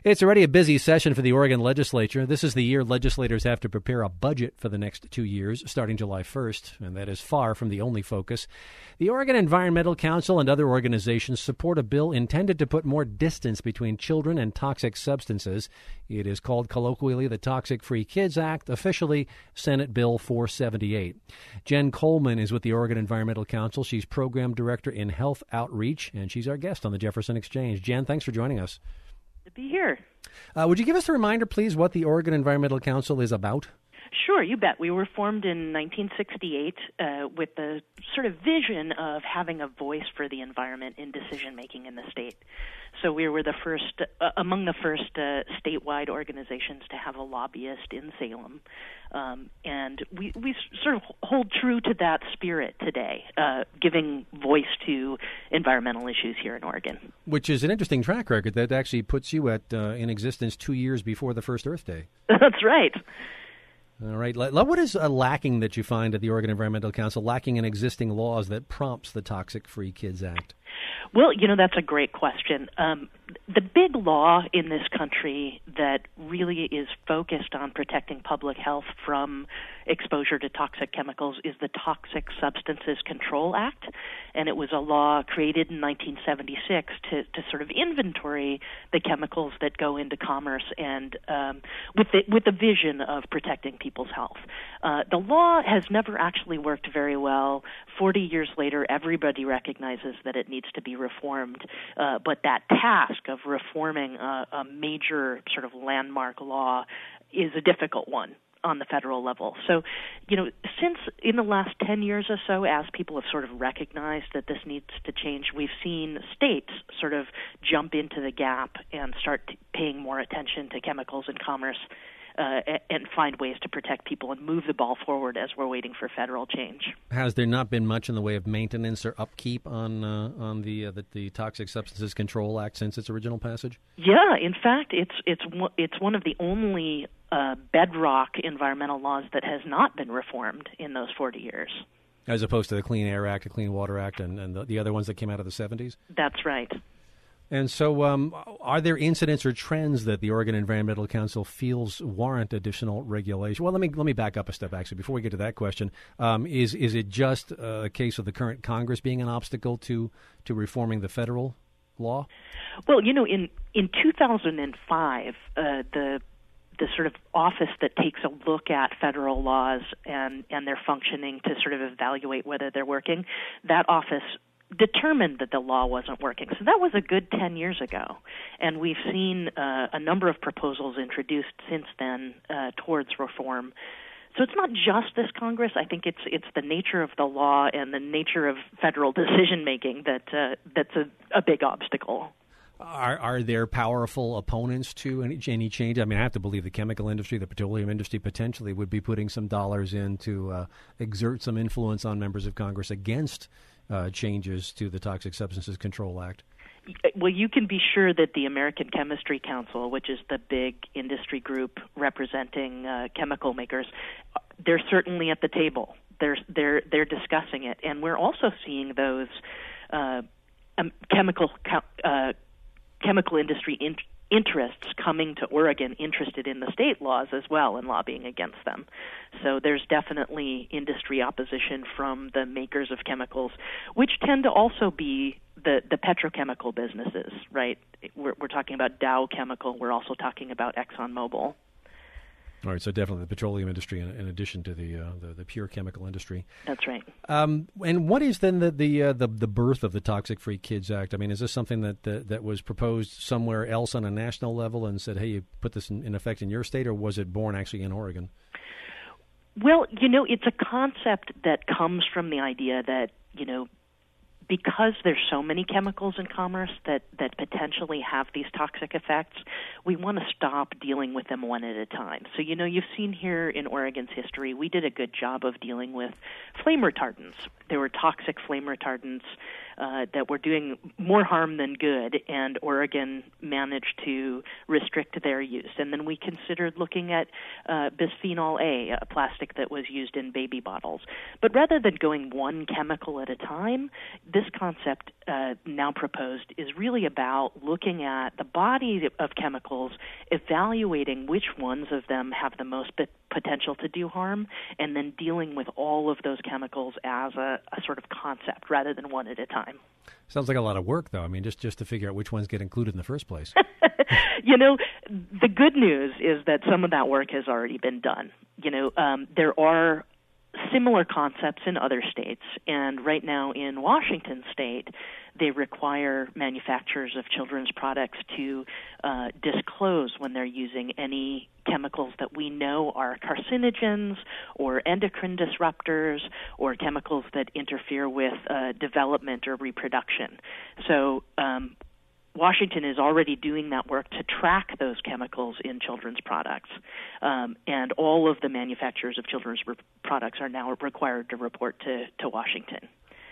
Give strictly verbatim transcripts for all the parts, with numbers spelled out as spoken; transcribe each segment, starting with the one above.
It's already a busy session for the Oregon legislature. This is the year legislators have to prepare a budget for the next two years, starting July first, and that is far from the only focus. The Oregon Environmental Council and other organizations support a bill intended to put more distance between children and toxic substances. It is called colloquially the Toxic Free Kids Act, officially Senate Bill four seventy-eight. Jen Coleman is with the Oregon Environmental Council. She's Program Director in Health Outreach, and she's our guest on the Jefferson Exchange. Jen, thanks for joining us. To be here. Uh, would you give us a reminder, please, what the Oregon Environmental Council is about? Sure, you bet. We were formed in nineteen sixty-eight uh, with the sort of vision of having a voice for the environment in decision-making in the state. So we were the first, uh, among the first uh, statewide organizations to have a lobbyist in Salem. Um, and we, we sort of hold true to that spirit today, uh, giving voice to environmental issues here in Oregon. Which is an interesting track record that actually puts you at uh, in existence two years before the first Earth Day. That's right. All right. What is uh, lacking that you find at the Oregon Environmental Council, lacking in existing laws that prompts the Toxic Free Kids Act? Well, you know, that's a great question. Um, the big law in this country that really is focused on protecting public health from exposure to toxic chemicals is the Toxic Substances Control Act, and it was a law created in nineteen seventy-six to, to sort of inventory the chemicals that go into commerce and um, with the, with the vision of protecting people's health. Uh, the law has never actually worked very well. Forty years later, everybody recognizes that it needs to be reformed, uh, but that task of reforming a, a major sort of landmark law is a difficult one on the federal level. So, you know, since in the last ten years or so, as people have sort of recognized that this needs to change, we've seen states sort of jump into the gap and start t- paying more attention to chemicals in commerce uh, and find ways to protect people and move the ball forward as we're waiting for federal change. Has there not been much in the way of maintenance or upkeep on uh, on the, uh, the the Toxic Substances Control Act since its original passage? Yeah, in fact, it's it's it's one of the only uh, bedrock environmental laws that has not been reformed in those forty years. As opposed to the Clean Air Act, the Clean Water Act, and, and the, the other ones that came out of the seventies? That's right. And so um, are there incidents or trends that the Oregon Environmental Council feels warrant additional regulation? Well, let me let me back up a step, actually, before we get to that question. Um, is is it just a case of the current Congress being an obstacle to, to reforming the federal law? Well, you know, in, in two thousand five, uh, the the sort of office that takes a look at federal laws and, and their functioning to sort of evaluate whether they're working, that office determined that the law wasn't working. So that was a good ten years ago. And we've seen uh, a number of proposals introduced since then uh, towards reform. So it's not just this Congress. I think it's it's the nature of the law and the nature of federal decision-making that uh, that's a, a big obstacle. Are are there powerful opponents to any, any change? I mean, I have to believe the chemical industry, the petroleum industry potentially would be putting some dollars in to uh, exert some influence on members of Congress against uh, changes to the Toxic Substances Control Act. Well, you can be sure that the American Chemistry Council, which is the big industry group representing uh, chemical makers, they're certainly at the table. They're they're they're discussing it, and we're also seeing those uh, um, chemical uh, chemical industry in- interests coming to Oregon, interested in the state laws as well, and lobbying against them. So there's definitely industry opposition from the makers of chemicals, which tend to also be the, the petrochemical businesses, right? We're, we're talking about Dow Chemical. We're also talking about ExxonMobil. All right, so definitely the petroleum industry in, in addition to the, uh, the the pure chemical industry. That's right. Um, and what is then the the, uh, the the birth of the Toxic Free Kids Act? I mean, is this something that that, that was proposed somewhere else on a national level and said, hey, you put this in, in effect in your state, or was it born actually in Oregon? Well, you know, it's a concept that comes from the idea that, you know, because there's so many chemicals in commerce that, that potentially have these toxic effects, we want to stop dealing with them one at a time. So, you know, you've seen here in Oregon's history, we did a good job of dealing with flame retardants. There were toxic flame retardants uh, that were doing more harm than good, and Oregon managed to restrict their use. And then we considered looking at uh, bisphenol A, a plastic that was used in baby bottles. But rather than going one chemical at a time, this concept uh, now proposed is really about looking at the body of chemicals, evaluating which ones of them have the most p- potential to do harm, and then dealing with all of those chemicals as a, a sort of concept rather than one at a time. Sounds like a lot of work, though. I mean, just, just to figure out which ones get included in the first place. You know, the good news is that some of that work has already been done. You know, um, there are similar concepts in other states, and right now in Washington state, they require manufacturers of children's products to uh, disclose when they're using any chemicals that we know are carcinogens or endocrine disruptors or chemicals that interfere with uh, development or reproduction. So um, Washington is already doing that work to track those chemicals in children's products, um, and all of the manufacturers of children's re- products are now required to report to, to Washington.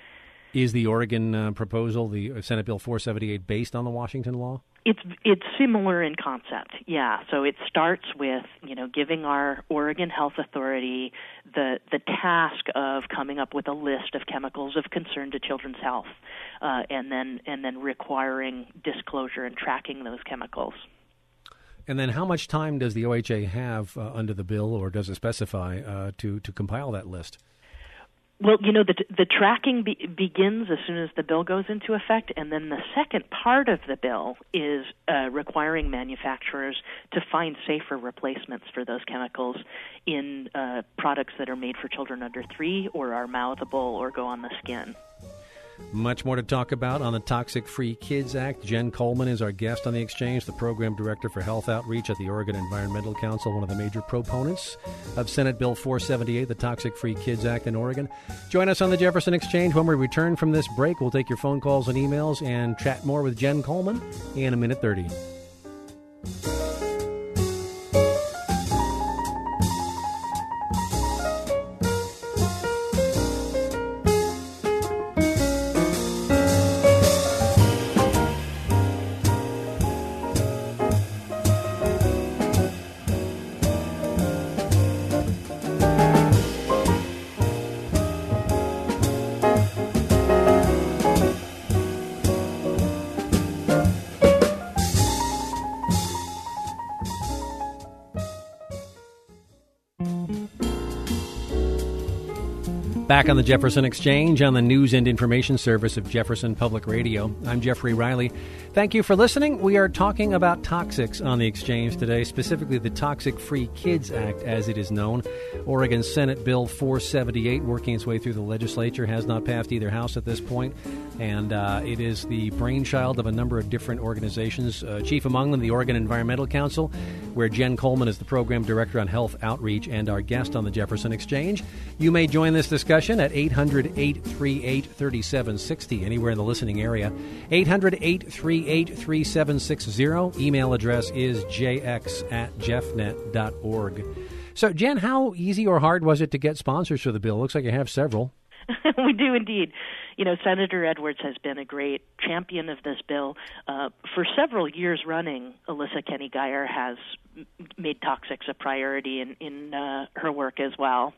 Is the Oregon uh, proposal, the Senate Bill four seventy-eight, based on the Washington law? It's it's similar in concept, yeah. So it starts with, you know, giving our Oregon Health Authority the the task of coming up with a list of chemicals of concern to children's health, uh, and then and then requiring disclosure and tracking those chemicals. And then how much time does the O H A have uh, under the bill, or does it specify, uh, to, to compile that list? Well, you know, the the tracking be, begins as soon as the bill goes into effect, and then the second part of the bill is uh, requiring manufacturers to find safer replacements for those chemicals in uh, products that are made for children under three or are mouthable or go on the skin. Much more to talk about on the Toxic Free Kids Act. Jen Coleman is our guest on the exchange, the program director for health outreach at the Oregon Environmental Council, one of the major proponents of Senate Bill four seventy-eight, the Toxic Free Kids Act in Oregon. Join us on the Jefferson Exchange. When we return from this break, we'll take your phone calls and emails and chat more with Jen Coleman in a minute thirty. Back on the Jefferson Exchange on the News and Information Service of Jefferson Public Radio. I'm Jeffrey Riley. Thank you for listening. We are talking about toxics on the Exchange today, specifically the Toxic Free Kids Act, as it is known. Oregon Senate Bill four seventy-eight, working its way through the legislature, has not passed either house at this point, and uh, it is the brainchild of a number of different organizations, uh, chief among them the Oregon Environmental Council, where Jen Coleman is the program director on health outreach and our guest on the Jefferson Exchange. You may join this discussion at eight hundred, eight three eight, three seven six zero, anywhere in the listening area. eight hundred, eight three eight, three seven six zero. Email address is j x at jeffnet dot org. So, Jen, how easy or hard was it to get sponsors for the bill? Looks like you have several. We do indeed. You know, Senator Edwards has been a great champion of this bill. Uh, for several years running, Alyssa Kenny Geyer has m- made toxics a priority in, in uh, her work as well.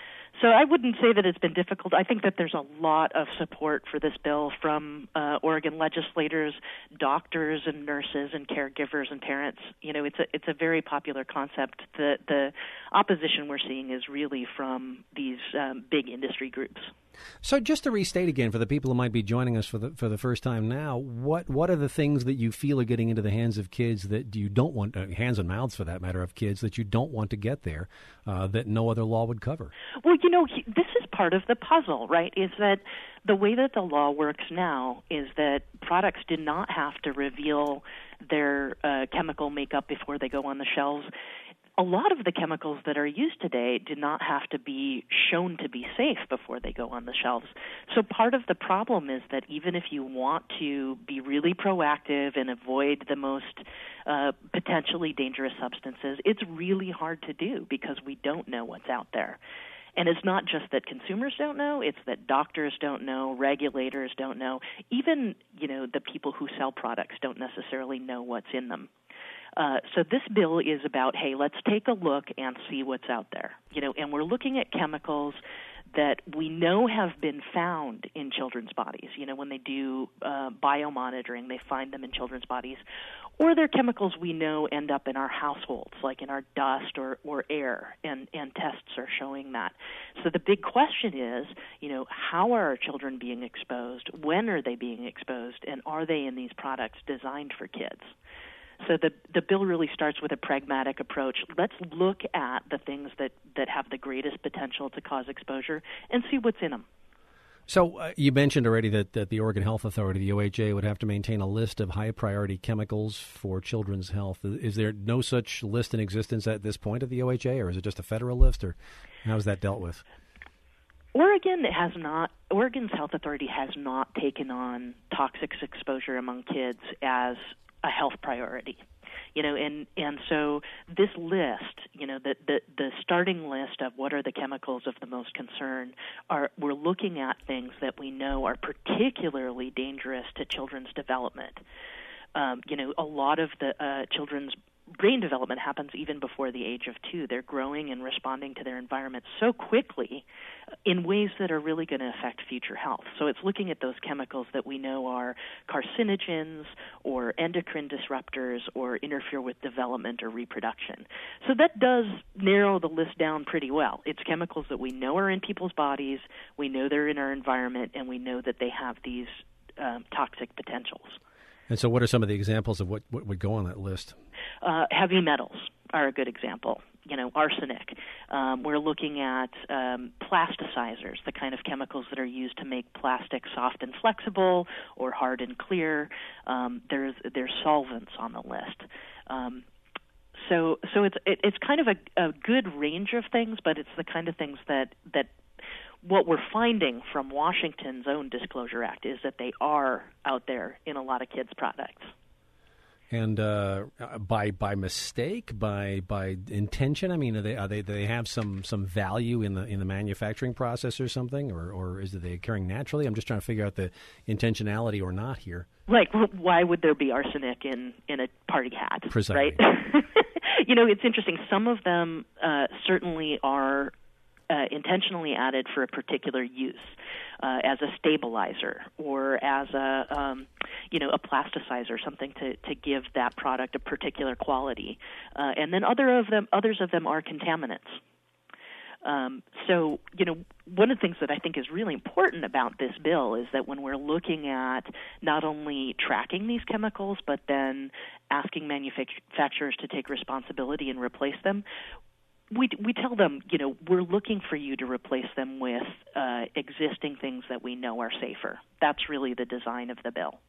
So I wouldn't say that it's been difficult. I think that there's a lot of support for this bill from uh, Oregon legislators, doctors and nurses and caregivers and parents. You know, it's a it's a very popular concept. The the opposition we're seeing is really from these um, big industry groups. So just to restate again for the people who might be joining us for the for the first time now, what what are the things that you feel are getting into the hands of kids that you don't want, uh, hands and mouths for that matter, of kids that you don't want to get there, uh, that no other law would cover? Well, you know, this is part of the puzzle, right, is that the way that the law works now is that products do not have to reveal their uh, chemical makeup before they go on the shelves. A lot of the chemicals that are used today do not have to be shown to be safe before they go on the shelves. So part of the problem is that even if you want to be really proactive and avoid the most uh, potentially dangerous substances, it's really hard to do because we don't know what's out there. And it's not just that consumers don't know, it's that doctors don't know, regulators don't know, even, you know, the people who sell products don't necessarily know what's in them. Uh, so this bill is about, hey, let's take a look and see what's out there. You know, and we're looking at chemicals that we know have been found in children's bodies. You know, when they do uh, biomonitoring, they find them in children's bodies. Or they're chemicals we know end up in our households, like in our dust or, or air, and, and tests are showing that. So the big question is, you know, how are our children being exposed? When are they being exposed? And are they in these products designed for kids? So the the bill really starts with a pragmatic approach. Let's look at the things that, that have the greatest potential to cause exposure and see what's in them. So uh, you mentioned already that, that the Oregon Health Authority, the O H A, would have to maintain a list of high-priority chemicals for children's health. Is there no such list in existence at this point at the O H A, or is it just a federal list, or how is that dealt with? Oregon has not. Oregon's Health Authority has not taken on toxic exposure among kids as a health priority, you know, and, and so this list, you know, the, the, the starting list of what are the chemicals of the most concern are, we're looking at things that we know are particularly dangerous to children's development. Um, you know, a lot of the uh, children's brain development happens even before the age of two. They're growing and responding to their environment so quickly in ways that are really going to affect future health. So it's looking at those chemicals that we know are carcinogens or endocrine disruptors or interfere with development or reproduction. So that does narrow the list down pretty well. It's chemicals that we know are in people's bodies, we know they're in our environment, and we know that they have these um, toxic potentials. And so what are some of the examples of what, what would go on that list? Uh, heavy metals are a good example. You know, arsenic. Um, we're looking at um, plasticizers, the kind of chemicals that are used to make plastic soft and flexible or hard and clear. Um, there's there's solvents on the list. Um, so so it's it, it's kind of a, a good range of things, but it's the kind of things that that what we're finding from Washington's own Disclosure Act is that they are out there in a lot of kids' products. And uh, by by mistake, by by intention, I mean, are they are they do they have some, some value in the in the manufacturing process or something, or or is it they occurring naturally? I'm just trying to figure out the intentionality or not here. Like, why would there be arsenic in, in a party hat? Precisely. Right? You know, it's interesting. Some of them uh, certainly are Uh, intentionally added for a particular use, uh, as a stabilizer or as a, um, you know, a plasticizer, something to, to give that product a particular quality. Uh, and then other of them, others of them are contaminants. Um, so, you know, one of the things that I think is really important about this bill is that when we're looking at not only tracking these chemicals, but then asking manufacturers to take responsibility and replace them, We we tell them, you know, we're looking for you to replace them with uh, existing things that we know are safer. That's really the design of the bill.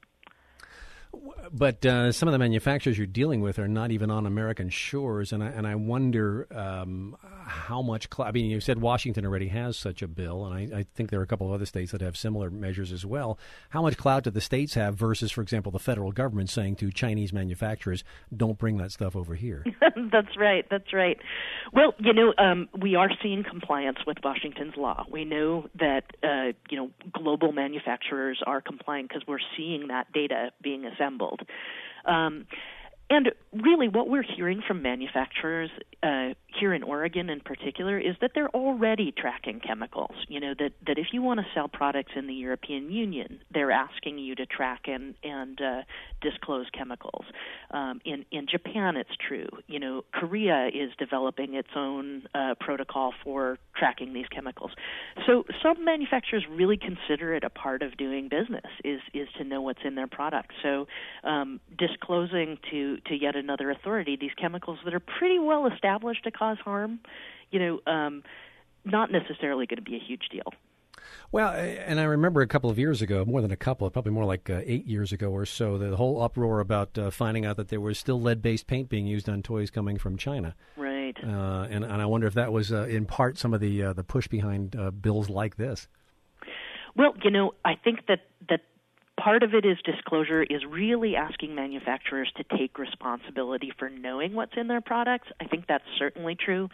But uh, some of the manufacturers you're dealing with are not even on American shores, and I, and I wonder um, how much cl- – I mean, you said Washington already has such a bill, and I, I think there are a couple of other states that have similar measures as well. How much clout do the states have versus, for example, the federal government saying to Chinese manufacturers, don't bring that stuff over here? That's right. That's right. Well, you know, um, we are seeing compliance with Washington's law. We know that, uh, you know, global manufacturers are complying because we're seeing that data being assembled. Um, and really what we're hearing from manufacturers uh, here in Oregon in particular is that they're already tracking chemicals. You know, that, that if you want to sell products in the European Union, they're asking you to track and, and uh, disclose chemicals. Um, in, in Japan, it's true. You know, Korea is developing its own uh, protocol for tracking these chemicals. So some manufacturers really consider it a part of doing business, is, is to know what's in their products. So um, disclosing to to yet another authority these chemicals that are pretty well established to cause harm, you know, um, not necessarily going to be a huge deal. Well, and I remember a couple of years ago, more than a couple, probably more like uh, eight years ago or so, the whole uproar about uh, finding out that there was still lead-based paint being used on toys coming from China. Right. Uh, and, and I wonder if that was, uh, in part, some of the uh, the push behind uh, bills like this. Well, you know, I think that that part of it is disclosure, is really asking manufacturers to take responsibility for knowing what's in their products. I think that's certainly true.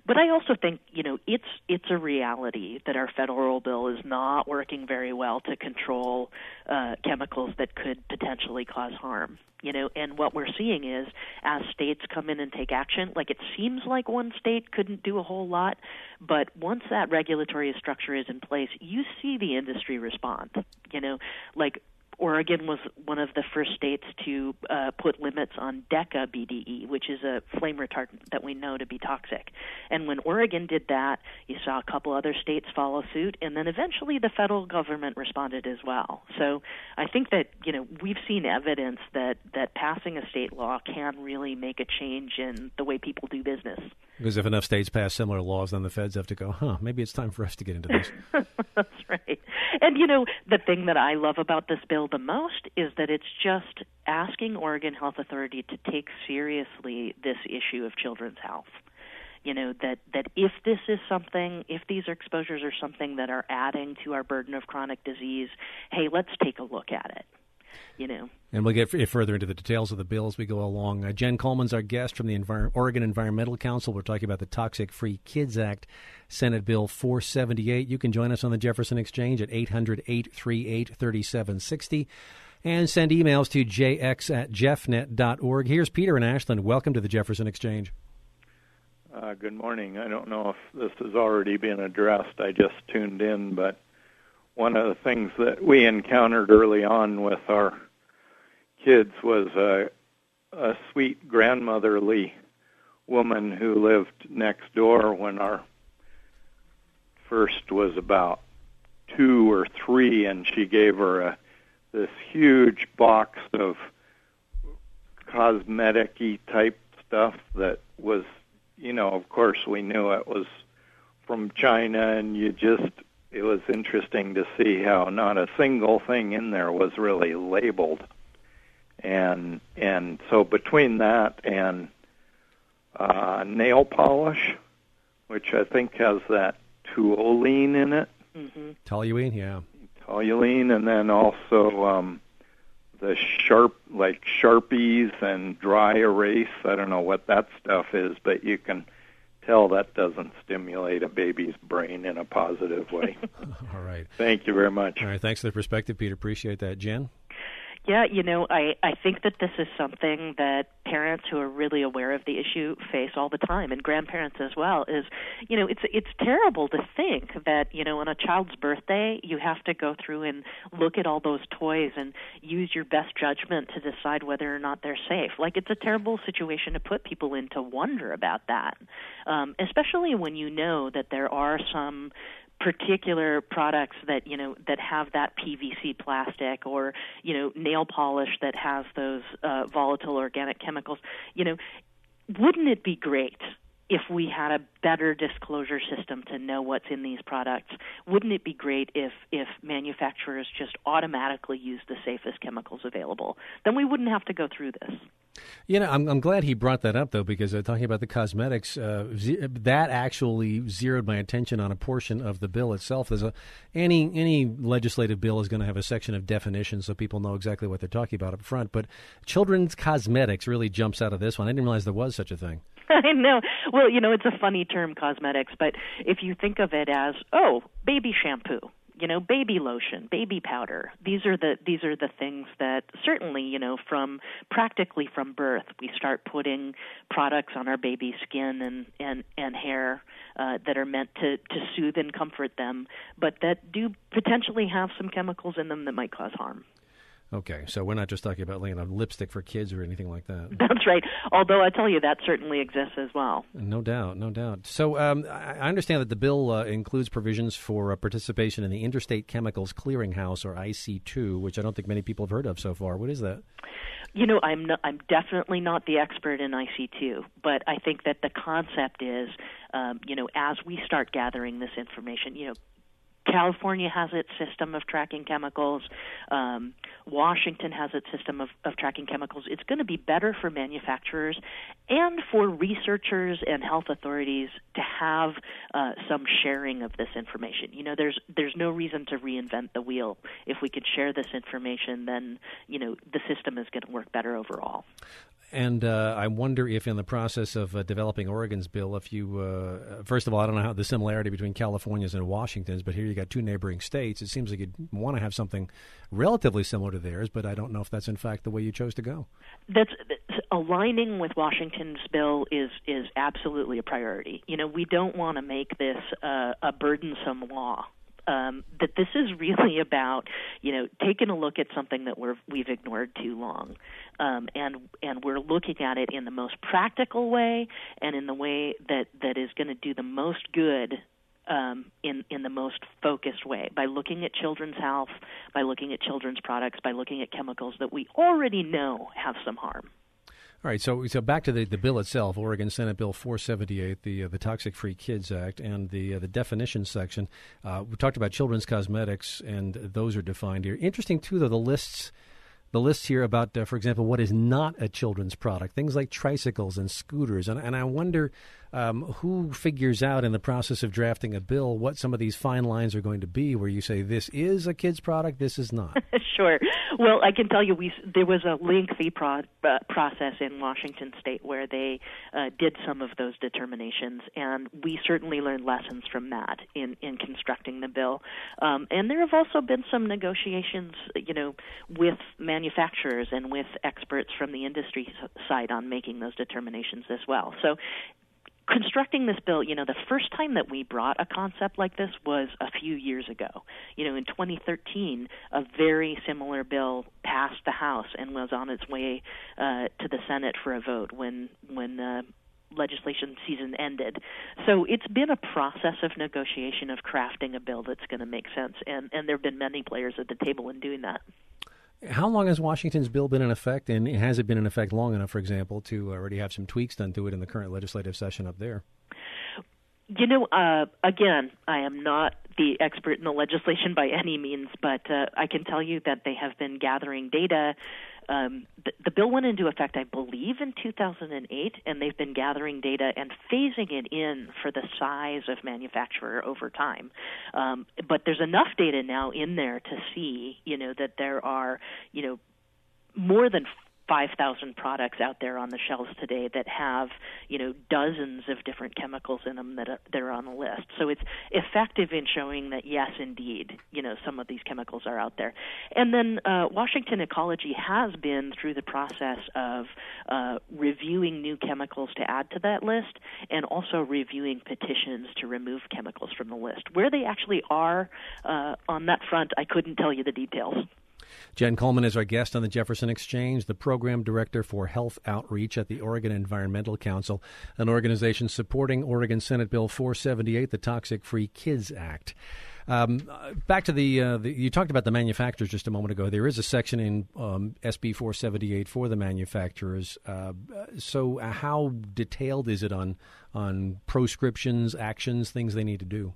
but I also think, you know, it's it's a reality that our federal bill is not working very well to control uh, chemicals that could potentially cause harm. You know, and what we're seeing is as states come in and take action, like it seems like one state couldn't do a whole lot, but once that regulatory structure is in place, you see the industry respond. You know, like Oregon was one of the first states to uh, put limits on Deca B D E, which is a flame retardant that we know to be toxic. And when Oregon did that, you saw a couple other states follow suit, and then eventually the federal government responded as well. So I think that, you know, we've seen evidence that, that passing a state law can really make a change in the way people do business. Because if enough states pass similar laws, then the feds have to go, huh, maybe it's time for us to get into this. That's right. And, you know, the thing that I love about this bill the most is that it's just asking Oregon Health Authority to take seriously this issue of children's health. You know, that, that if this is something, if these exposures are something that are adding to our burden of chronic disease, hey, let's take a look at it. You know. And we'll get f- further into the details of the bill as we go along. Uh, Jen Coleman's our guest from the Envir- Oregon Environmental Council. We're talking about the Toxic Free Kids Act, Senate Bill four seventy-eight. You can join us on the Jefferson Exchange at eight hundred, eight three eight, three seven six zero and send emails to j x at jeffnet dot org. Here's Peter in Ashland. Welcome to the Jefferson Exchange. Uh, good morning. I don't know if this has already been addressed. I just tuned in, but one of the things that we encountered early on with our kids was a, a sweet grandmotherly woman who lived next door when our first was about two or three, and she gave her a, this huge box of cosmetic-y type stuff that was, you know, of course we knew it was from China, and you just, it was interesting to see how not a single thing in there was really labeled. And and so between that and uh, nail polish, which I think has that toluene in it. Mm-hmm. Toluene, yeah. Toluene, and then also um, the sharp, like Sharpies and dry erase. I don't know what that stuff is, but you can tell that doesn't stimulate a baby's brain in a positive way. All right. Thank you very much. All right. Thanks for the perspective, Peter. Appreciate that. Jen? Yeah, you know, I, I think that this is something that parents who are really aware of the issue face all the time, and grandparents as well, is, you know, it's it's terrible to think that, you know, on a child's birthday, you have to go through and look at all those toys and use your best judgment to decide whether or not they're safe. Like, it's a terrible situation to put people in to wonder about that, um, especially when you know that there are some particular products that, you know, that have that P V C plastic, or, you know, nail polish that has those uh, volatile organic chemicals. You know, wouldn't it be great if we had a better disclosure system to know what's in these products? Wouldn't it be great if, if manufacturers just automatically use the safest chemicals available? Then we wouldn't have to go through this. You know, I'm, I'm glad he brought that up, though, because uh, talking about the cosmetics, uh, ze- that actually zeroed my attention on a portion of the bill itself. There's a any any legislative bill is going to have a section of definitions so people know exactly what they're talking about up front. But children's cosmetics really jumps out of this one. I didn't realize there was such a thing. I know. Well, you know, it's a funny term, cosmetics, but if you think of it as, oh, baby shampoo, you know, baby lotion, baby powder. These are the these are the things that certainly, you know, from practically from birth, we start putting products on our baby's skin and and and hair uh, that are meant to to soothe and comfort them, but that do potentially have some chemicals in them that might cause harm. Okay, so we're not just talking about laying on lipstick for kids or anything like that. That's right. Although I tell you, that certainly exists as well. No doubt, no doubt. So um, I understand that the bill uh, includes provisions for uh, participation in the Interstate Chemicals Clearinghouse, or I C two, which I don't think many people have heard of so far. What is that? You know, I'm not, I'm definitely not the expert in I C two, but I think that the concept is, um, you know, as we start gathering this information, you know, California has its system of tracking chemicals. Um, Washington has its system of, of tracking chemicals. It's going to be better for manufacturers and for researchers and health authorities to have uh, some sharing of this information. You know, there's there's no reason to reinvent the wheel. If we could share this information, then, you know, the system is going to work better overall. And uh, I wonder if in the process of uh, developing Oregon's bill, if you, uh, first of all, I don't know how the similarity between California's and Washington's, but here you got two neighboring states. It seems like you'd want to have something relatively similar to theirs, but I don't know if that's in fact the way you chose to go. That's, that's aligning with Washington's bill is is absolutely a priority. You know, we don't want to make this uh, a burdensome law. Um, that this is really about, you know, taking a look at something that we're, we've ignored too long, um, and and we're looking at it in the most practical way and in the way that, that is going to do the most good um, in in the most focused way, by looking at children's health, by looking at children's products, by looking at chemicals that we already know have some harm. All right, so so back to the, the bill itself, Oregon Senate Bill four seventy-eight, the uh, the Toxic Free Kids Act, and the uh, the definition section. Uh, we talked about children's cosmetics, and those are defined here. Interesting too, though, the lists. The lists here about, uh, for example, what is not a children's product, things like tricycles and scooters. And, and I wonder um, who figures out in the process of drafting a bill what some of these fine lines are going to be where you say this is a kid's product, this is not. Sure. Well, I can tell you we there was a lengthy pro, uh, process in Washington State where they uh, did some of those determinations, and we certainly learned lessons from that in, in constructing the bill. Um, and there have also been some negotiations, you know, with manufacturers manufacturers and with experts from the industry side on making those determinations as well. So constructing this bill, you know, the first time that we brought a concept like this was a few years ago. You know, in twenty thirteen, a very similar bill passed the House and was on its way uh, to the Senate for a vote when when uh, legislation season ended. So it's been a process of negotiation, of crafting a bill that's going to make sense, and, and there have been many players at the table in doing that. How long has Washington's bill been in effect, and has it been in effect long enough, for example, to already have some tweaks done to it in the current legislative session up there? You know, uh, again, I am not the expert in the legislation by any means, but uh, I can tell you that they have been gathering data. Um, the, the bill went into effect, I believe, in two thousand eight, and they've been gathering data and phasing it in for the size of manufacturer over time. Um, but there's enough data now in there to see, you know, that there are, you know, more than five thousand products out there on the shelves today that have, you know, dozens of different chemicals in them that are, that are on the list. So it's effective in showing that, yes, indeed, you know, some of these chemicals are out there. And then uh, Washington Ecology has been through the process of uh, reviewing new chemicals to add to that list and also reviewing petitions to remove chemicals from the list. Where they actually are uh, on that front, I couldn't tell you the details. Jen Coleman is our guest on the Jefferson Exchange, the program director for health outreach at the Oregon Environmental Council, an organization supporting Oregon Senate Bill four seventy-eight, the Toxic Free Kids Act. Um, back to the, uh, the, you talked about the manufacturers just a moment ago. There is a section in um, S B four seventy-eight for the manufacturers. Uh, so how detailed is it on on proscriptions, actions, things they need to do?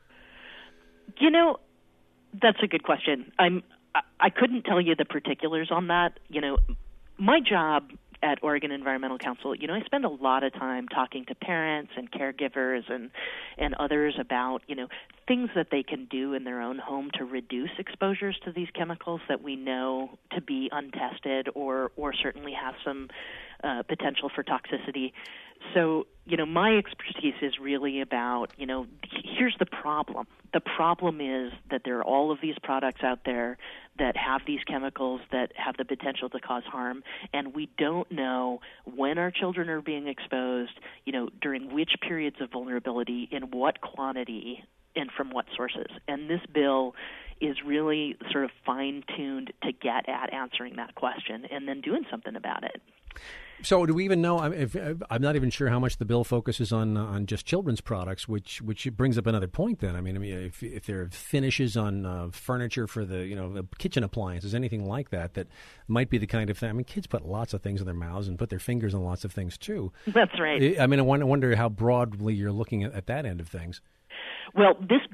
You know, that's a good question. I'm I couldn't tell you the particulars on that. You know, my job at Oregon Environmental Council, you know, I spend a lot of time talking to parents and caregivers and and others about, you know, things that they can do in their own home to reduce exposures to these chemicals that we know to be untested or or certainly have some uh, potential for toxicity. So, you know, my expertise is really about, you know, here's the problem. The problem is that there are all of these products out there that have these chemicals that have the potential to cause harm, and we don't know when our children are being exposed, you know, during which periods of vulnerability, in what quantity, and from what sources. And this bill is really sort of fine-tuned to get at answering that question and then doing something about it. So do we even know, if, I'm not even sure how much the bill focuses on on just children's products, which which brings up another point then. I mean, I mean if, if there are finishes on uh, furniture for the, you know, kitchen appliances, anything like that, that might be the kind of thing. I mean, kids put lots of things in their mouths and put their fingers on lots of things too. That's right. I mean, I wonder how broadly you're looking at, at that end of things. Well, this bill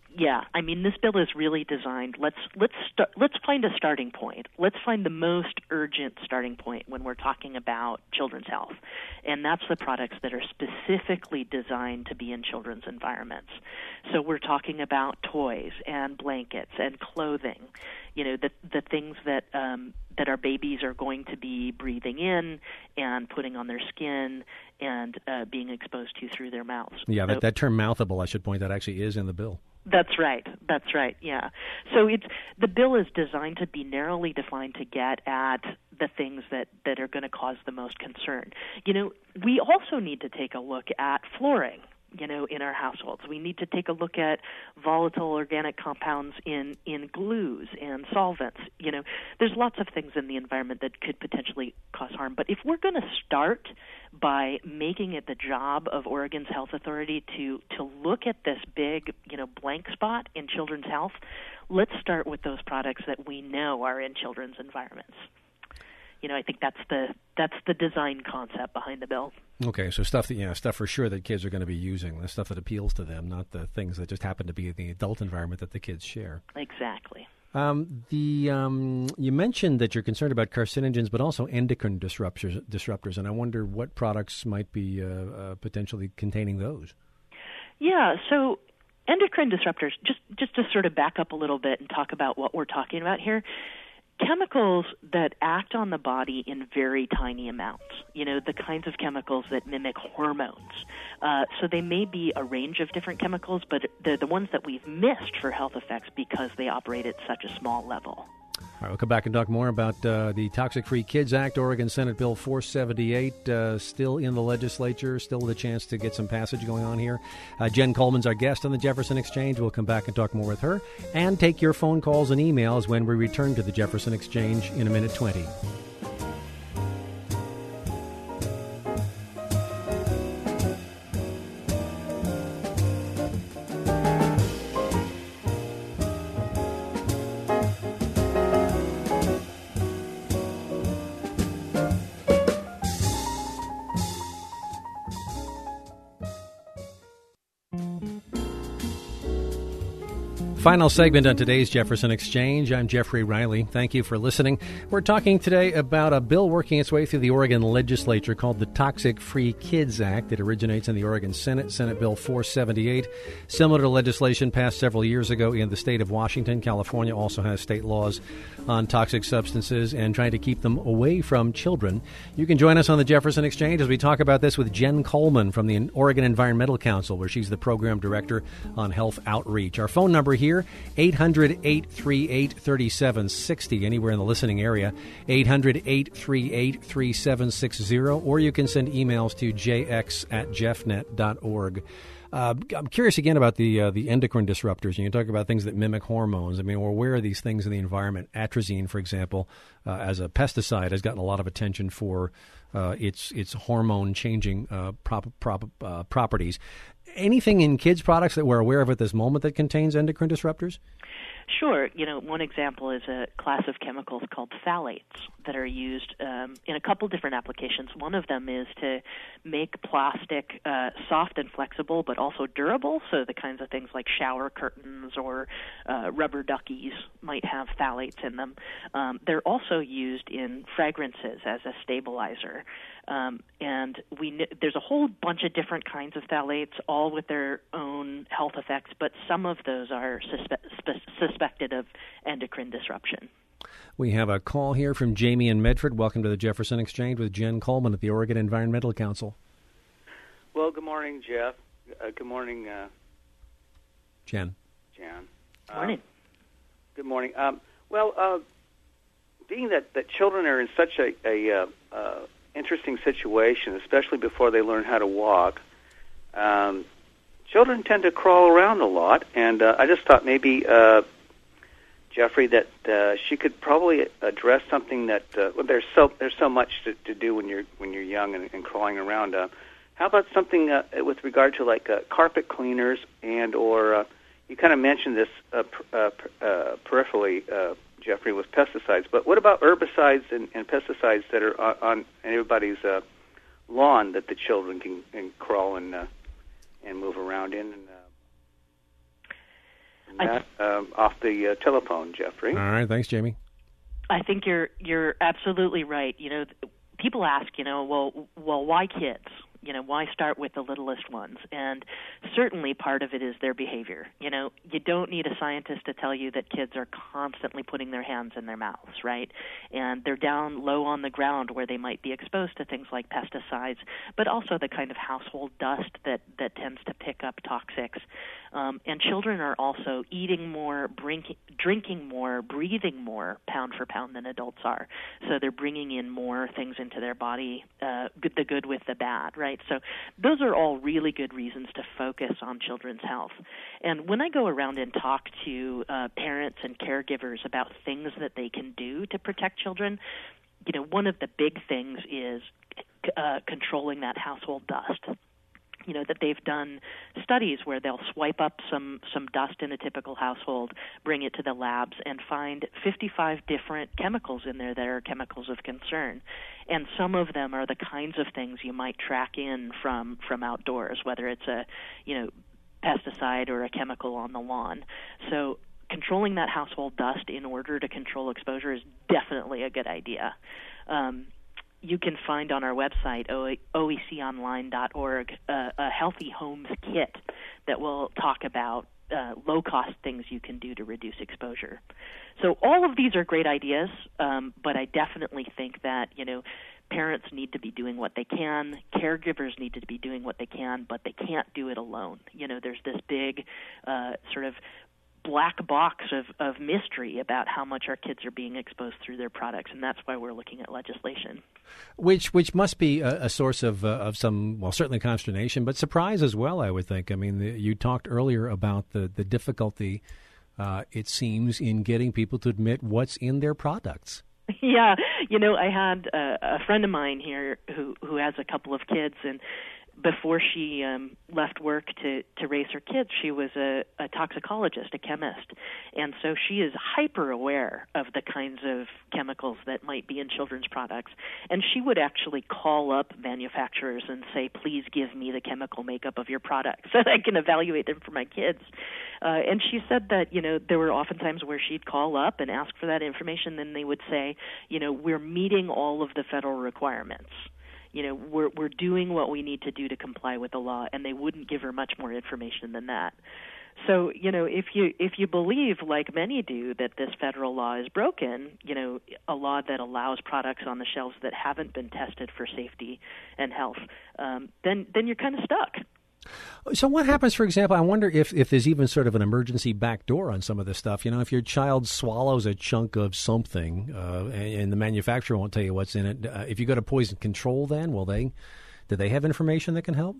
Yeah, I mean, this bill is really designed. Let's let's start, let's find a starting point. Let's find the most urgent starting point when we're talking about children's health, and that's the products that are specifically designed to be in children's environments. So we're talking about toys and blankets and clothing, you know, the the things that um, that our babies are going to be breathing in and putting on their skin and uh, being exposed to through their mouths. Yeah, so, that, that term mouthable, I should point out, actually is in the bill. That's right. That's right. Yeah. So it's the bill is designed to be narrowly defined to get at the things that, that are going to cause the most concern. You know, we also need to take a look at flooring, you know, in our households. We need to take a look at volatile organic compounds in, in glues and solvents. You know, there's lots of things in the environment that could potentially cause harm. But if we're going to start by making it the job of Oregon's health authority to, to look at this big, you know, blank spot in children's health, let's start with those products that we know are in children's environments. You know, I think that's the that's the design concept behind the bill. Okay, so stuff that yeah, stuff for sure that kids are going to be using, the stuff that appeals to them, not the things that just happen to be in the adult environment that the kids share. Exactly. Um, the um, you mentioned that you're concerned about carcinogens, but also endocrine disruptors. Disruptors, and I wonder what products might be uh, uh, potentially containing those. Yeah. So endocrine disruptors. Just just to sort of back up a little bit and talk about what we're talking about here. Chemicals that act on the body in very tiny amounts, you know, the kinds of chemicals that mimic hormones. Uh, so they may be a range of different chemicals, but they're the ones that we've missed for health effects because they operate at such a small level. All right, we'll come back and talk more about uh, the Toxic Free Kids Act, Oregon Senate Bill four seventy-eight, uh, still in the legislature, still the chance to get some passage going on here. Uh, Jen Coleman's our guest on the Jefferson Exchange. We'll come back and talk more with her and take your phone calls and emails when we return to the Jefferson Exchange in a minute twenty. Final segment on today's Jefferson Exchange. I'm Jeffrey Riley. Thank you for listening. We're talking today about a bill working its way through the Oregon legislature called the Toxic Free Kids Act. It originates in the Oregon Senate, Senate Bill four seventy-eight. Similar to legislation passed several years ago in the state of Washington. California also has state laws on toxic substances and trying to keep them away from children. You can join us on the Jefferson Exchange as we talk about this with Jen Coleman from the Oregon Environmental Council, where she's the program director on health outreach. Our phone number here, eight hundred, eight three eight, three seven six zero, anywhere in the listening area, eight hundred, eight three eight, three seven six zero, or you can send emails to j x at jeffnet dot org. Uh, I'm curious again about the uh, the endocrine disruptors. You can talk about things that mimic hormones. I mean, we're aware of these things in the environment. Atrazine, for example, uh, as a pesticide, has gotten a lot of attention for uh, its its hormone changing uh, prop, prop, uh, properties. Anything in kids' products that we're aware of at this moment that contains endocrine disruptors? Sure. You know, one example is a class of chemicals called phthalates that are used um, in a couple different applications. One of them is to make plastic uh, soft and flexible, but also durable. So the kinds of things like shower curtains or uh, rubber duckies might have phthalates in them. Um, they're also used in fragrances as a stabilizer. Um, and we kn- there's a whole bunch of different kinds of phthalates, all with their own health effects, but some of those are suspe- spe- suspected of endocrine disruption. We have a call here from Jamie in Medford. Welcome to the Jefferson Exchange with Jen Coleman at the Oregon Environmental Council. Well, good morning, Jeff. Uh, good morning, uh, Jen. Jan. Good morning. Um, good morning. Um, well, uh, being that, that children are in such a, a uh, uh, interesting situation, especially before they learn how to walk, um, children tend to crawl around a lot, and uh, I just thought maybe, uh, Jeffrey, that uh, she could probably address something that uh, well, there's so there's so much to, to do when you're when you're young and, and crawling around. Uh, how about something uh, with regard to like uh, carpet cleaners and or uh, you kind of mentioned this uh, per, uh, uh, peripherally, uh, Jeffrey, with pesticides. But what about herbicides and, and pesticides that are on, on everybody's uh, lawn that the children can, can crawl and uh, and move around in? And, uh, That, um, off the uh, telephone, Jeffrey. All right, thanks, Jamie. I think you're you're absolutely right. You know, people ask, you know, well, well, why kids? You know, why start with the littlest ones? And certainly part of it is their behavior. You know, you don't need a scientist to tell you that kids are constantly putting their hands in their mouths, right? And they're down low on the ground where they might be exposed to things like pesticides, but also the kind of household dust that, that tends to pick up toxics. Um, and children are also eating more, drink, drinking more, breathing more pound for pound than adults are. So they're bringing in more things into their body, uh, good, the good with the bad, right? So those are all really good reasons to focus on children's health. And when I go around and talk to uh, parents and caregivers about things that they can do to protect children, you know, one of the big things is uh, controlling that household dust. You know, that they've done studies where they'll swipe up some, some dust in a typical household, bring it to the labs, and find fifty-five different chemicals in there that are chemicals of concern. And some of them are the kinds of things you might track in from, from outdoors, whether it's a, you know, pesticide or a chemical on the lawn. So controlling that household dust in order to control exposure is definitely a good idea. Um, You can find on our website, O E C online dot org, uh, a Healthy Homes Kit that will talk about uh, low-cost things you can do to reduce exposure. So all of these are great ideas, um, but I definitely think that, you know, parents need to be doing what they can, caregivers need to be doing what they can, but they can't do it alone. You know, there's this big uh, sort of black box of, of mystery about how much our kids are being exposed through their products, and that's why we're looking at legislation. Which which must be a, a source of uh, of some, well, certainly consternation, but surprise as well, I would think. I mean, the, you talked earlier about the, the difficulty, uh, it seems, in getting people to admit what's in their products. Yeah, you know, I had a, a friend of mine here who, who has a couple of kids, and before she um, left work to, to raise her kids, she was a, a toxicologist, a chemist. And so she is hyper aware of the kinds of chemicals that might be in children's products. And she would actually call up manufacturers and say, please give me the chemical makeup of your product so that I can evaluate them for my kids. Uh, and she said that, you know, there were often times where she'd call up and ask for that information. Then they would say, you know, we're meeting all of the federal requirements. You know, we're we're doing what we need to do to comply with the law, and they wouldn't give her much more information than that. So, you know, if you if you believe, like many do, that this federal law is broken, you know, a law that allows products on the shelves that haven't been tested for safety and health, um, then then you're kind of stuck. So what happens, for example, I wonder if, if there's even sort of an emergency backdoor on some of this stuff. You know, if your child swallows a chunk of something uh, and, and the manufacturer won't tell you what's in it, uh, if you go to poison control, then, will they, do they have information that can help?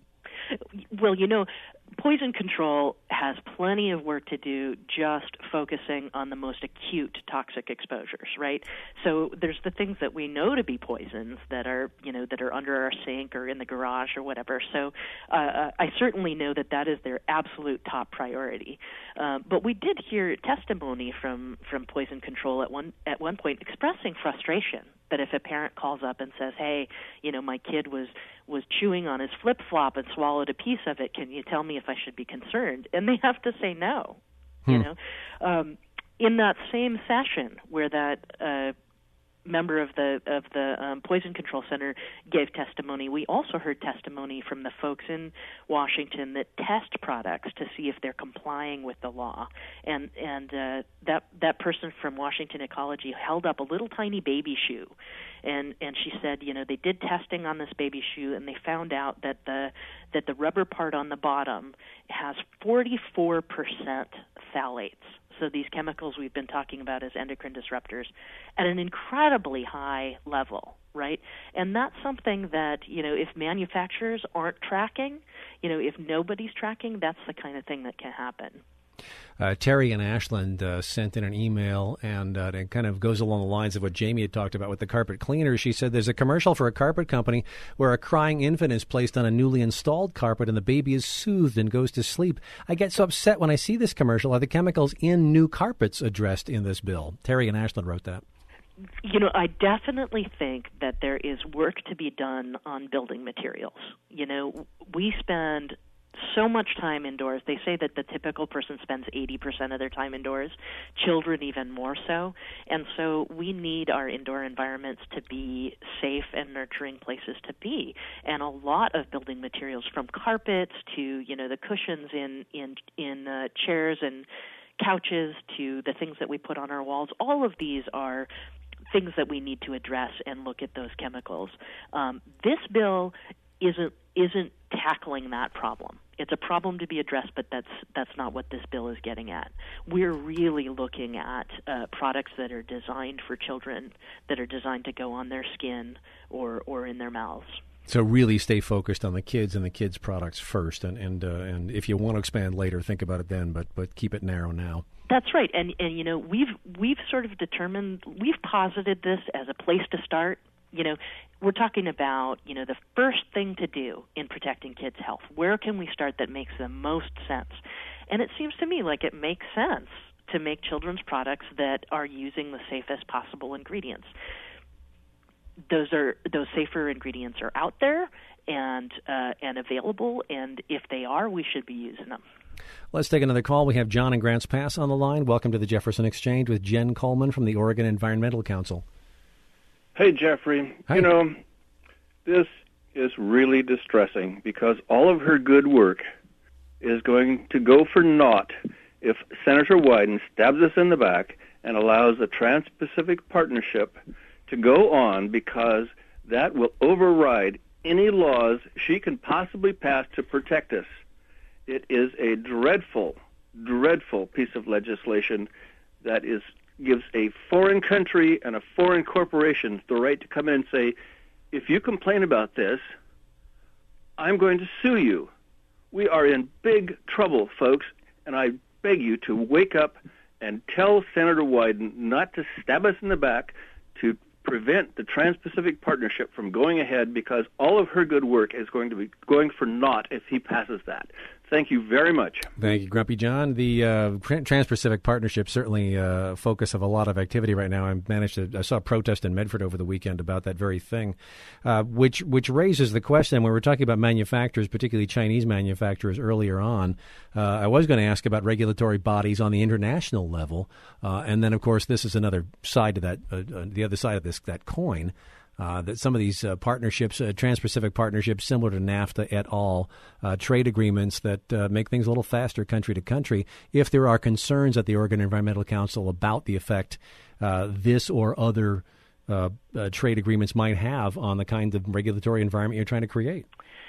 Well, you know, poison control has plenty of work to do just focusing on the most acute toxic exposures, right? So there's the things that we know to be poisons that are, you know, that are under our sink or in the garage or whatever. So uh, I certainly know that that is their absolute top priority. Uh, but we did hear testimony from, from poison control at one at one point expressing frustration that if a parent calls up and says, hey, you know, my kid was was chewing on his flip-flop and swallowed a piece of it, can you tell me if I should be concerned? And they have to say no, hmm. you know. Um, in that same session where that uh, member of the of the um, Poison Control Center gave testimony, we also heard testimony from the folks in Washington that test products to see if they're complying with the law. And and uh, that that person from Washington Ecology held up a little tiny baby shoe, and and she said, you know, they did testing on this baby shoe, and they found out that the that the rubber part on the bottom has forty-four percent phthalates. So these chemicals we've been talking about as endocrine disruptors at an incredibly high level, right? And that's something that, you know, if manufacturers aren't tracking, you know, if nobody's tracking, that's the kind of thing that can happen. Uh, Terry in Ashland uh, sent in an email, and uh, it kind of goes along the lines of what Jamie had talked about with the carpet cleaner. She said there's a commercial for a carpet company where a crying infant is placed on a newly installed carpet and the baby is soothed and goes to sleep. I get so upset when I see this commercial. Are the chemicals in new carpets addressed in this bill? Terry in Ashland wrote that. You know, I definitely think that there is work to be done on building materials. You know, we spend so much time indoors. They say that the typical person spends eighty percent of their time indoors, children even more so. And so we need our indoor environments to be safe and nurturing places to be. And a lot of building materials, from carpets to, you know, the cushions in in in uh, chairs and couches to the things that we put on our walls, all of these are things that we need to address and look at those chemicals. Um, this bill isn't isn't tackling that problem. It's a problem to be addressed, but that's that's not what this bill is getting at. We're really looking at uh, products that are designed for children, that are designed to go on their skin or, or in their mouths. So really stay focused on the kids and the kids' products first, and and uh, and if you want to expand later, think about it then, but but keep it narrow now. That's right, and and you know we've we've sort of determined, we've posited this as a place to start. You know, we're talking about, you know, the first thing to do in protecting kids' health. Where can we start that makes the most sense? And it seems to me like it makes sense to make children's products that are using the safest possible ingredients. Those are those safer ingredients are out there and uh, and available, and if they are, we should be using them. Let's take another call. We have John in Grants Pass on the line. Welcome to the Jefferson Exchange with Jen Coleman from the Oregon Environmental Council. Hey, Jeffrey. Hi. You know, this is really distressing because all of her good work is going to go for naught if Senator Wyden stabs us in the back and allows the Trans-Pacific Partnership to go on, because that will override any laws she can possibly pass to protect us. It is a dreadful, dreadful piece of legislation that is gives a foreign country and a foreign corporation the right to come in and say, if you complain about this, I'm going to sue you. We are in big trouble, folks, and I beg you to wake up and tell Senator Wyden not to stab us in the back, to prevent the Trans-Pacific Partnership from going ahead, because all of her good work is going to be going for naught if he passes that. Thank you very much. Thank you, Grumpy John. The uh, Trans-Pacific Partnership certainly a uh, focus of a lot of activity right now. I managed to I saw a protest in Medford over the weekend about that very thing, uh, which which raises the question when we're talking about manufacturers, particularly Chinese manufacturers earlier on. Uh, I was going to ask about regulatory bodies on the international level, uh, and then of course this is another side to that, uh, uh, the other side of this that coin. Uh, that some of these uh, partnerships, uh, Trans-Pacific partnerships, similar to NAFTA et al., uh, trade agreements that uh, make things a little faster country to country, if there are concerns at the Oregon Environmental Council about the effect uh, this or other uh, uh, trade agreements might have on the kind of regulatory environment you're trying to create.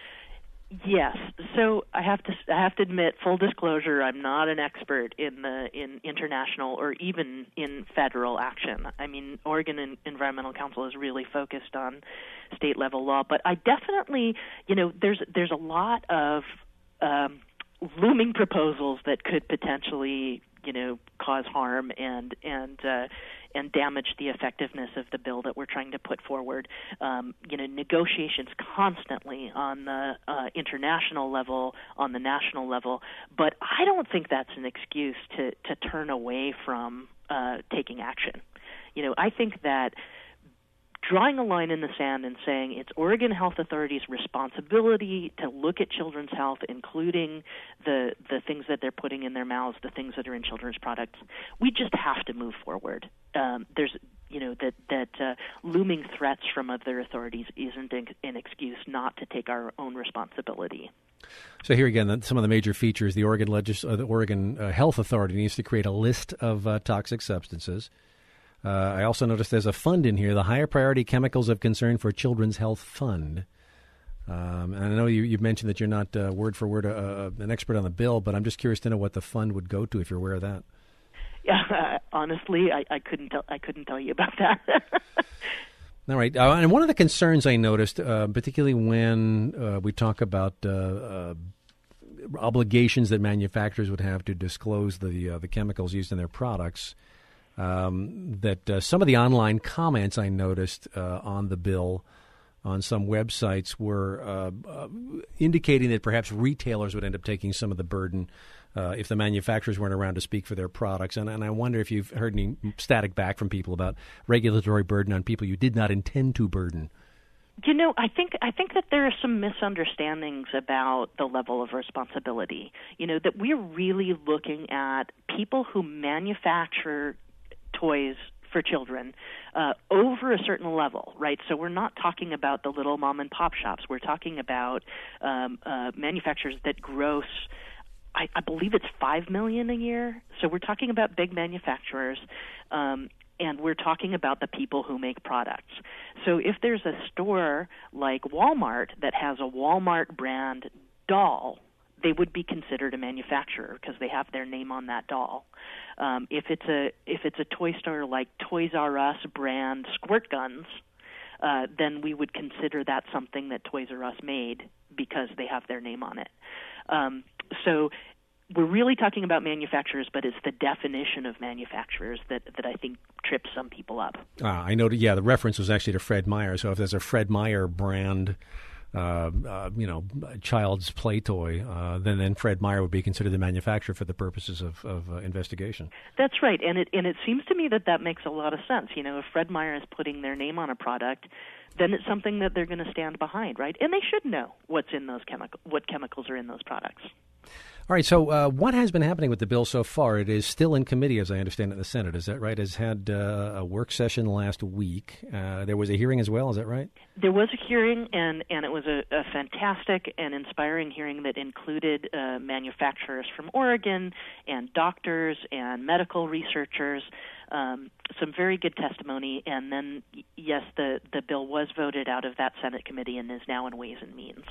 Yes. So I have to I have to admit, full disclosure, I'm not an expert in the in international or even in federal action. I mean, Oregon Environmental Council is really focused on state level law, but I definitely, you know, there's there's a lot of um, looming proposals that could potentially, you know, cause harm and and uh, and damage the effectiveness of the bill that we're trying to put forward. Um, you know, negotiations constantly on the uh, international level, on the national level, but I don't think that's an excuse to, to turn away from uh, taking action. You know, I think that drawing a line in the sand and saying it's Oregon Health Authority's responsibility to look at children's health, including the the things that they're putting in their mouths, the things that are in children's products, we just have to move forward. Um, there's, you know, that that uh, looming threats from other authorities isn't an, an excuse not to take our own responsibility. So here again, some of the major features: the Oregon Legis- uh, the Oregon uh, Health Authority needs to create a list of uh, toxic substances. Uh, I also noticed there's a fund in here, the Higher Priority Chemicals of Concern for Children's Health Fund. Um, and I know you, you mentioned that you're not uh, word for word uh, an expert on the bill, but I'm just curious to know what the fund would go to, if you're aware of that. Yeah, uh, honestly, I, I couldn't tell. I couldn't tell you about that. All right. Uh, and one of the concerns I noticed, uh, particularly when uh, we talk about uh, uh, obligations that manufacturers would have to disclose the uh, the chemicals used in their products. Um, that uh, some of the online comments I noticed uh, on the bill on some websites were uh, uh, indicating that perhaps retailers would end up taking some of the burden uh, if the manufacturers weren't around to speak for their products. And, and I wonder if you've heard any static back from people about regulatory burden on people you did not intend to burden. You know, I think I think that there are some misunderstandings about the level of responsibility. You know, that we're really looking at people who manufacture toys for children uh, over a certain level, right? So we're not talking about the little mom and pop shops. We're talking about um, uh, manufacturers that gross, I, I believe it's five million a year. So we're talking about big manufacturers. Um, And we're talking about the people who make products. So if there's a store like Walmart that has a Walmart brand doll, they would be considered a manufacturer because they have their name on that doll. Um, if it's a if it's a toy store like Toys R Us brand squirt guns, uh, then we would consider that something that Toys R Us made because they have their name on it. Um, so. We're really talking about manufacturers, but it's the definition of manufacturers that, that I think trips some people up. Ah, I know. Yeah, the reference was actually to Fred Meyer. So if there's a Fred Meyer brand, uh, uh, you know, child's play toy, uh, then then Fred Meyer would be considered the manufacturer for the purposes of, of uh, investigation. That's right, and it and it seems to me that that makes a lot of sense. You know, if Fred Meyer is putting their name on a product, then it's something that they're going to stand behind, right? And they should know what's in those chemical, what chemicals are in those products. All right, so uh, what has been happening with the bill so far? It is still in committee, as I understand it, in the Senate. Is that right? It's had uh, a work session last week. Uh, there was a hearing as well, is that right? There was a hearing, and, and it was a, a fantastic and inspiring hearing that included uh, manufacturers from Oregon and doctors and medical researchers, um, some very good testimony. And then, yes, the, the bill was voted out of that Senate committee and is now in Ways and Means.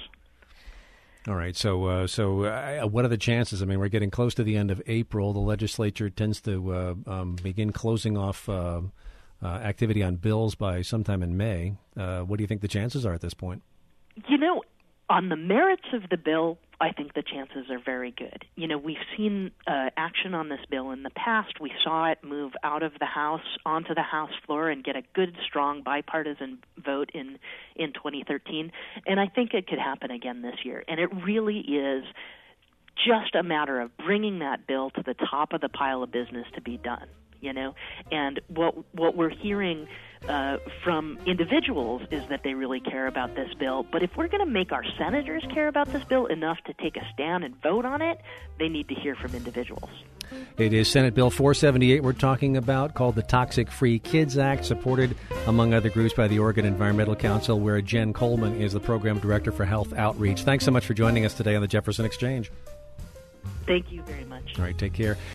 All right. So, uh, so uh, what are the chances? I mean, we're getting close to the end of April. The legislature tends to uh, um, begin closing off uh, uh, activity on bills by sometime in May. Uh, what do you think the chances are at this point? You know, on the merits of the bill, I think the chances are very good. You know, we've seen uh, action on this bill in the past. We saw it move out of the House onto the House floor and get a good, strong bipartisan vote in, in twenty thirteen. And I think it could happen again this year. And it really is just a matter of bringing that bill to the top of the pile of business to be done. You know, and what what we're hearing uh, from individuals is that they really care about this bill. But if we're going to make our senators care about this bill enough to take a stand and vote on it, they need to hear from individuals. It is Senate Bill four seventy-eight we're talking about, called the Toxic Free Kids Act, supported, among other groups, by the Oregon Environmental Council, where Jen Coleman is the Program Director for Health Outreach. Thanks so much for joining us today on the Jefferson Exchange. Thank you very much. All right, take care.